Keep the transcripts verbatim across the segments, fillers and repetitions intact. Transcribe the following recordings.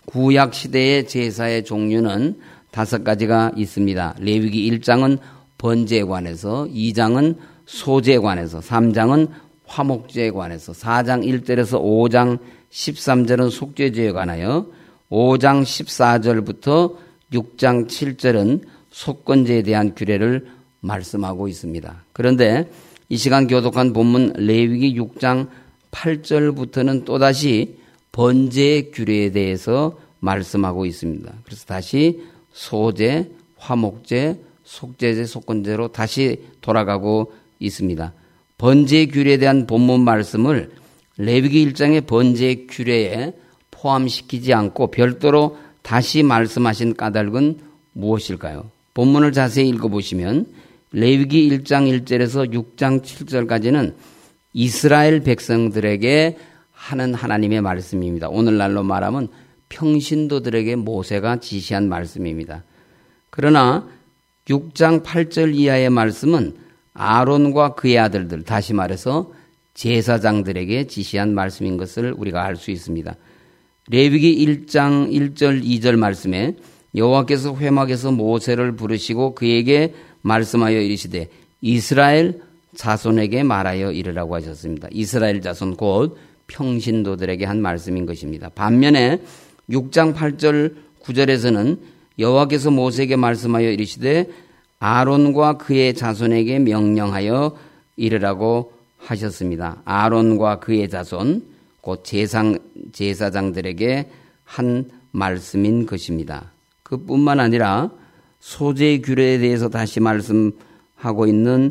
구약 시대의 제사의 종류는 다섯 가지가 있습니다. 레위기 일 장은 번제에 관해서, 이 장은 소제에 관해서, 삼 장은 화목제에 관해서, 사 장 일 절에서 오 장 십삼 절은 속죄제에 관하여, 오 장 십사 절부터 육 장 칠 절은 속건제에 대한 규례를 말씀하고 있습니다. 그런데 이 시간 교독한 본문 레위기 육 장 팔 절부터는 또다시 번제의 규례에 대해서 말씀하고 있습니다. 그래서 다시 소제, 화목제, 속죄제, 속건제로 다시 돌아가고 있습니다. 번제의 규례에 대한 본문 말씀을 레위기 일 장의 번제의 규례에 포함시키지 않고 별도로 다시 말씀하신 까닭은 무엇일까요? 본문을 자세히 읽어보시면 레위기 일 장 일 절에서 육 장 칠 절까지는 이스라엘 백성들에게 하는 하나님의 말씀입니다. 오늘날로 말하면 평신도들에게 모세가 지시한 말씀입니다. 그러나 육 장 팔 절 이하의 말씀은 아론과 그의 아들들, 다시 말해서 제사장들에게 지시한 말씀인 것을 우리가 알 수 있습니다. 레위기 일 장 일 절 이 절 말씀에 여호와께서 회막에서 모세를 부르시고 그에게 말씀하여 이르시되 이스라엘 자손에게 말하여 이르라고 하셨습니다. 이스라엘 자손 곧 평신도들에게 한 말씀인 것입니다. 반면에 육 장 팔 절 구 절에서는 여호와께서 모세에게 말씀하여 이르시되 아론과 그의 자손에게 명령하여 이르라고 하셨습니다. 아론과 그의 자손 곧 제상, 제사장들에게 한 말씀인 것입니다. 그뿐만 아니라 소제의 규례에 대해서 다시 말씀하고 있는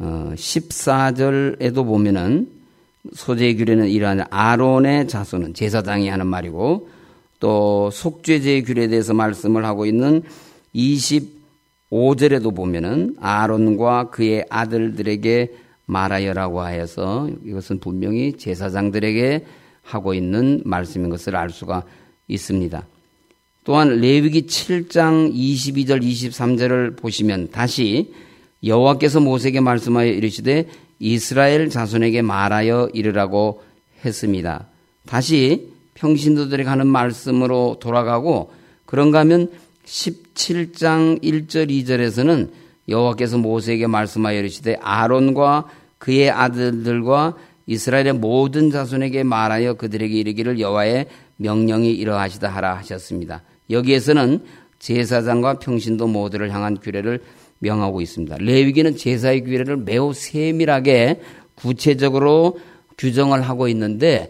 십사 절에도 보면은 소제의 규례는 이러한 아론의 자손은 제사장이 하는 말이고, 또 속죄제의 규례에 대해서 말씀을 하고 있는 이십오 절에도 보면은 아론과 그의 아들들에게 말하여라고 하여서 이것은 분명히 제사장들에게 하고 있는 말씀인 것을 알 수가 있습니다. 또한 레위기 칠 장 이십이 절 이십삼 절을 보시면 다시 여호와께서 모세에게 말씀하여 이르시되 이스라엘 자손에게 말하여 이르라고 했습니다. 다시 평신도들에게 하는 말씀으로 돌아가고, 그런가 하면 십칠 장 일 절 이 절에서는 여호와께서 모세에게 말씀하여 이르시되 아론과 그의 아들들과 이스라엘의 모든 자손에게 말하여 그들에게 이르기를 여호와의 명령이 이러하시다 하라 하셨습니다. 여기에서는 제사장과 평신도 모두를 향한 규례를 명하고 있습니다. 레위기는 제사의 규례를 매우 세밀하게 구체적으로 규정을 하고 있는데,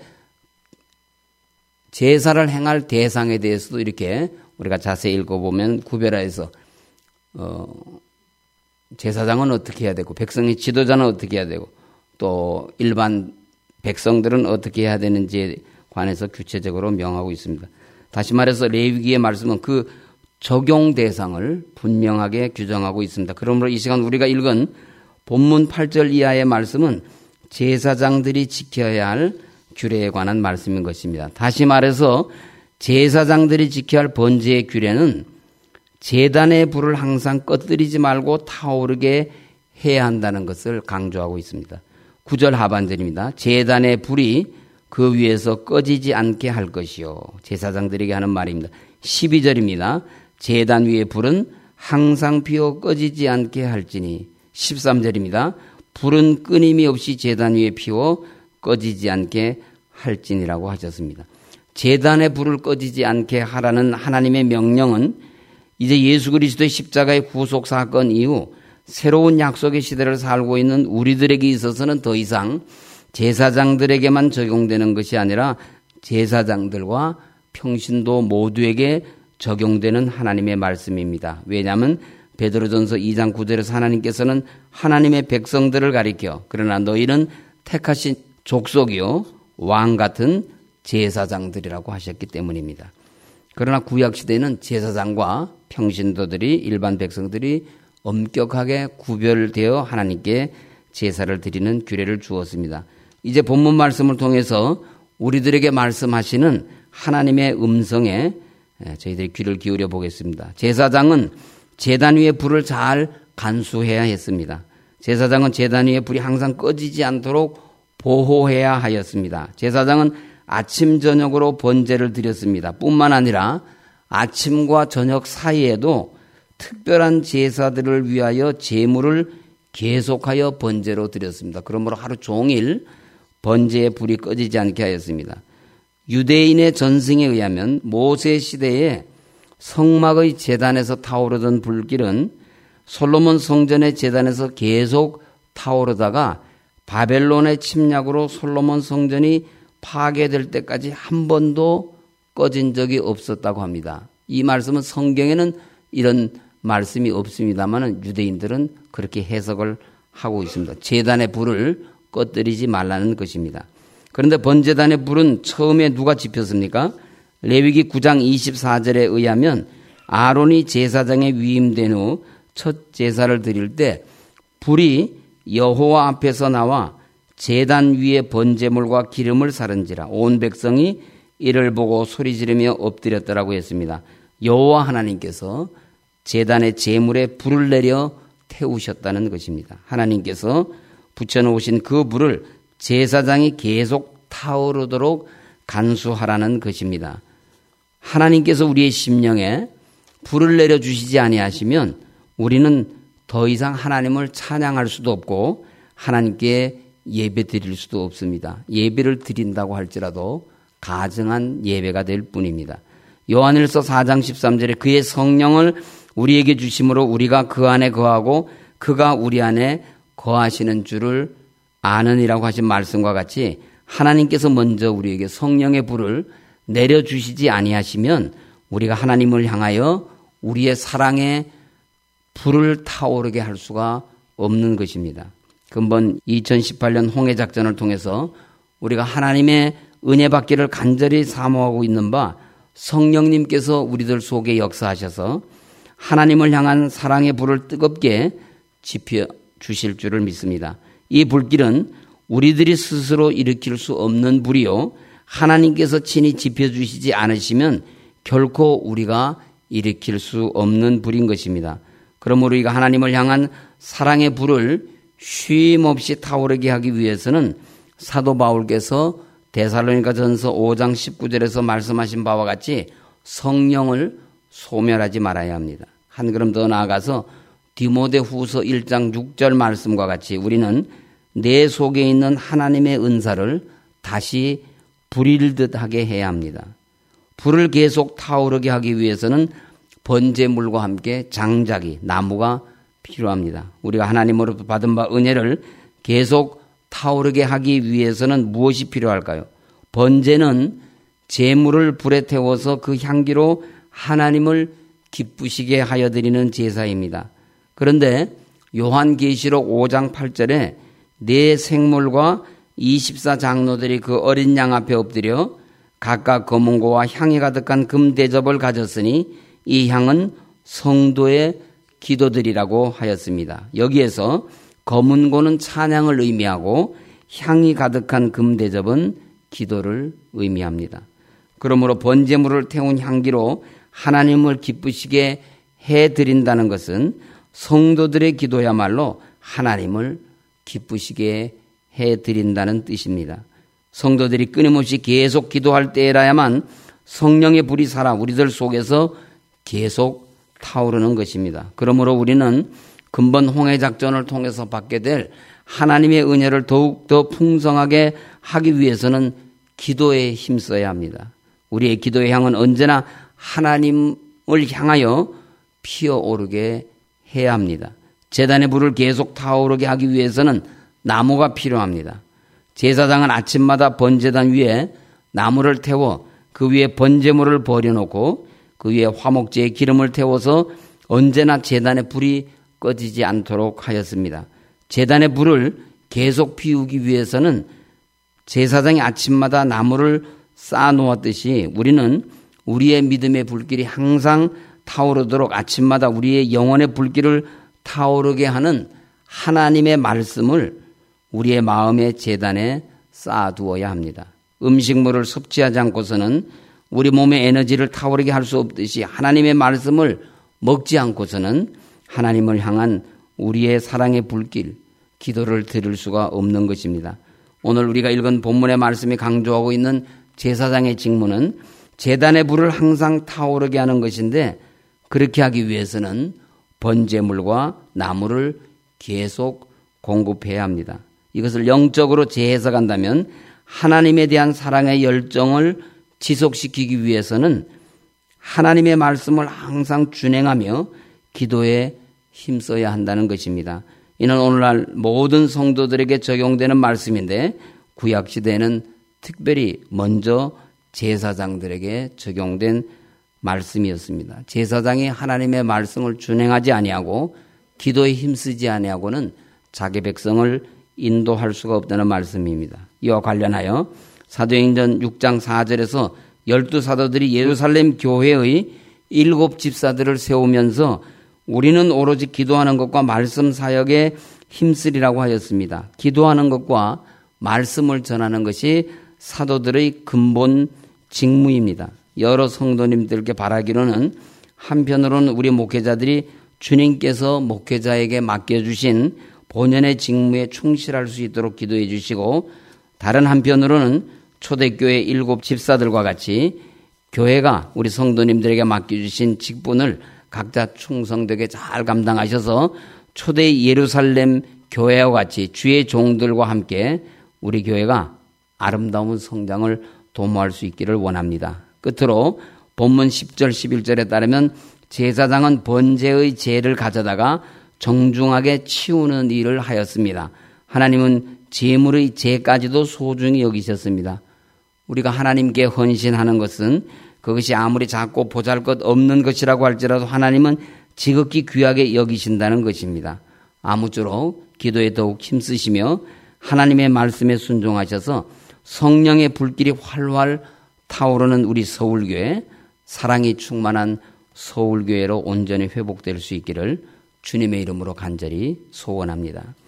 제사를 행할 대상에 대해서도 이렇게 우리가 자세히 읽어보면 구별해서 어, 제사장은 어떻게 해야 되고, 백성의 지도자는 어떻게 해야 되고, 또 일반 백성들은 어떻게 해야 되는지에 관해서 구체적으로 명하고 있습니다. 다시 말해서 레위기의 말씀은 그 적용 대상을 분명하게 규정하고 있습니다. 그러므로 이 시간 우리가 읽은 본문 팔 절 이하의 말씀은 제사장들이 지켜야 할 규례에 관한 말씀인 것입니다. 다시 말해서 제사장들이 지켜야 할 번제의 규례는 제단의 불을 항상 꺼뜨리지 말고 타오르게 해야 한다는 것을 강조하고 있습니다. 구 절 하반절입니다. 제단의 불이 그 위에서 꺼지지 않게 할 것이요. 제사장들에게 하는 말입니다. 십이 절입니다. 제단 위의 불은 항상 피어 꺼지지 않게 할지니. 십삼 절입니다. 불은 끊임이 없이 제단 위에 피워 꺼지지 않게 할지니라고 하셨습니다. 제단의 불을 꺼지지 않게 하라는 하나님의 명령은 이제 예수 그리스도의 십자가의 구속 사건 이후 새로운 약속의 시대를 살고 있는 우리들에게 있어서는 더 이상 제사장들에게만 적용되는 것이 아니라 제사장들과 평신도 모두에게 적용되는 하나님의 말씀입니다. 왜냐하면 베드로전서 이 장 구 절에서 하나님께서는 하나님의 백성들을 가리켜 그러나 너희는 택하신 족속이요 왕 같은 제사장들이라고 하셨기 때문입니다. 그러나 구약시대에는 제사장과 평신도들이, 일반 백성들이 엄격하게 구별되어 하나님께 제사를 드리는 규례를 주었습니다. 이제 본문 말씀을 통해서 우리들에게 말씀하시는 하나님의 음성에 저희들이 귀를 기울여 보겠습니다. 제사장은 제단 위에 불을 잘 간수해야 했습니다. 제사장은 제단 위에 불이 항상 꺼지지 않도록 보호해야 하였습니다. 제사장은 아침 저녁으로 번제를 드렸습니다. 뿐만 아니라 아침과 저녁 사이에도 특별한 제사들을 위하여 제물을 계속하여 번제로 드렸습니다. 그러므로 하루 종일 번제의 불이 꺼지지 않게 하였습니다. 유대인의 전승에 의하면 모세 시대에 성막의 제단에서 타오르던 불길은 솔로몬 성전의 제단에서 계속 타오르다가 바벨론의 침략으로 솔로몬 성전이 파괴될 때까지 한 번도 꺼진 적이 없었다고 합니다. 이 말씀은 성경에는 이런 말씀이 없습니다만 유대인들은 그렇게 해석을 하고 있습니다. 제단의 불을 꺼뜨리지 말라는 것입니다. 그런데 번제단의 불은 처음에 누가 지폈습니까? 레위기 구 장 이십사 절에 의하면 아론이 제사장에 위임된 후 첫 제사를 드릴 때 불이 여호와 앞에서 나와 제단 위에 번제물과 기름을 사른지라 온 백성이 이를 보고 소리 지르며 엎드렸더라고 했습니다. 여호와 하나님께서 제단의 제물에 불을 내려 태우셨다는 것입니다. 하나님께서 붙여놓으신 그 불을 제사장이 계속 타오르도록 간수하라는 것입니다. 하나님께서 우리의 심령에 불을 내려주시지 아니하시면 우리는 더 이상 하나님을 찬양할 수도 없고 하나님께 예배 드릴 수도 없습니다. 예배를 드린다고 할지라도 가증한 예배가 될 뿐입니다. 요한일서 사 장 십삼 절에 그의 성령을 우리에게 주심으로 우리가 그 안에 거하고 그가 우리 안에 거하시는 줄을 아느니라고 하신 말씀과 같이 하나님께서 먼저 우리에게 성령의 불을 내려주시지 아니하시면 우리가 하나님을 향하여 우리의 사랑에 불을 타오르게 할 수가 없는 것입니다. 근본 이천십팔 년 홍해작전을 통해서 우리가 하나님의 은혜 받기를 간절히 사모하고 있는 바 성령님께서 우리들 속에 역사하셔서 하나님을 향한 사랑의 불을 뜨겁게 지펴 주실 줄을 믿습니다. 이 불길은 우리들이 스스로 일으킬 수 없는 불이요 하나님께서 친히 지펴주시지 않으시면 결코 우리가 일으킬 수 없는 불인 것입니다. 그러므로 우리가 하나님을 향한 사랑의 불을 쉼 없이 타오르게 하기 위해서는 사도 바울께서 데살로니가전서 오 장 십구 절에서 말씀하신 바와 같이 성령을 소멸하지 말아야 합니다. 한 걸음 더 나아가서 디모데후서 일 장 육 절 말씀과 같이 우리는 내 속에 있는 하나님의 은사를 다시 불일듯 하게 해야 합니다. 불을 계속 타오르게 하기 위해서는 번제물과 함께 장작이, 나무가 필요합니다. 우리가 하나님으로부터 받은 바 은혜를 계속 타오르게 하기 위해서는 무엇이 필요할까요? 번제는 제물을 불에 태워서 그 향기로 하나님을 기쁘시게 하여 드리는 제사입니다. 그런데 요한계시록 오 장 팔 절에 네 생물과 이십사 장로들이 그 어린 양 앞에 엎드려 각각 검은고와 향이 가득한 금 대접을 가졌으니 이 향은 성도의 기도들이라고 하였습니다. 여기에서 검은고는 찬양을 의미하고 향이 가득한 금 대접은 기도를 의미합니다. 그러므로 번제물을 태운 향기로 하나님을 기쁘시게 해드린다는 것은 성도들의 기도야말로 하나님을 기쁘시게 해드린다는 뜻입니다. 성도들이 끊임없이 계속 기도할 때라야만 성령의 불이 살아 우리들 속에서 계속 타오르는 것입니다. 그러므로 우리는 근본 홍해작전을 통해서 받게 될 하나님의 은혜를 더욱더 풍성하게 하기 위해서는 기도에 힘써야 합니다. 우리의 기도의 향은 언제나 하나님을 향하여 피어오르게 해야 합니다. 제단의 불을 계속 타오르게 하기 위해서는 나무가 필요합니다. 제사장은 아침마다 번제단 위에 나무를 태워 그 위에 번제물을 버려놓고 그 위에 화목제의 기름을 태워서 언제나 제단의 불이 꺼지지 않도록 하였습니다. 제단의 불을 계속 피우기 위해서는 제사장이 아침마다 나무를 쌓아놓았듯이 우리는 우리의 믿음의 불길이 항상 타오르도록 아침마다 우리의 영혼의 불길을 타오르게 하는 하나님의 말씀을 우리의 마음의 제단에 쌓아두어야 합니다. 음식물을 섭취하지 않고서는 우리 몸의 에너지를 타오르게 할 수 없듯이 하나님의 말씀을 먹지 않고서는 하나님을 향한 우리의 사랑의 불길, 기도를 드릴 수가 없는 것입니다. 오늘 우리가 읽은 본문의 말씀이 강조하고 있는 제사장의 직무는 제단의 불을 항상 타오르게 하는 것인데 그렇게 하기 위해서는 번제물과 나무를 계속 공급해야 합니다. 이것을 영적으로 재해석한다면 하나님에 대한 사랑의 열정을 지속시키기 위해서는 하나님의 말씀을 항상 준행하며 기도에 힘써야 한다는 것입니다. 이는 오늘날 모든 성도들에게 적용되는 말씀인데 구약시대에는 특별히 먼저 제사장들에게 적용된 말씀이었습니다. 제사장이 하나님의 말씀을 준행하지 아니하고 기도에 힘쓰지 아니하고는 자기 백성을 인도할 수가 없다는 말씀입니다. 이와 관련하여 사도행전 육 장 사 절에서 열두 사도들이 예루살렘 교회의 일곱 집사들을 세우면서 우리는 오로지 기도하는 것과 말씀 사역에 힘쓰리라고 하였습니다. 기도하는 것과 말씀을 전하는 것이 사도들의 근본 직무입니다. 여러 성도님들께 바라기로는 한편으로는 우리 목회자들이 주님께서 목회자에게 맡겨주신 본연의 직무에 충실할 수 있도록 기도해 주시고 다른 한편으로는 초대교회 일곱 집사들과 같이 교회가 우리 성도님들에게 맡겨주신 직분을 각자 충성되게 잘 감당하셔서 초대 예루살렘 교회와 같이 주의 종들과 함께 우리 교회가 아름다운 성장을 도모할 수 있기를 원합니다. 끝으로 본문 십 절 십일 절에 따르면 제사장은 번제의 제를 가져다가 정중하게 치우는 일을 하였습니다. 하나님은 제물의 제까지도 소중히 여기셨습니다. 우리가 하나님께 헌신하는 것은 그것이 아무리 작고 보잘것 없는 것이라고 할지라도 하나님은 지극히 귀하게 여기신다는 것입니다. 아무쪼록 기도에 더욱 힘쓰시며 하나님의 말씀에 순종하셔서 성령의 불길이 활활 타오르는 우리 서울교회, 사랑이 충만한 서울교회로 온전히 회복될 수 있기를 주님의 이름으로 간절히 소원합니다.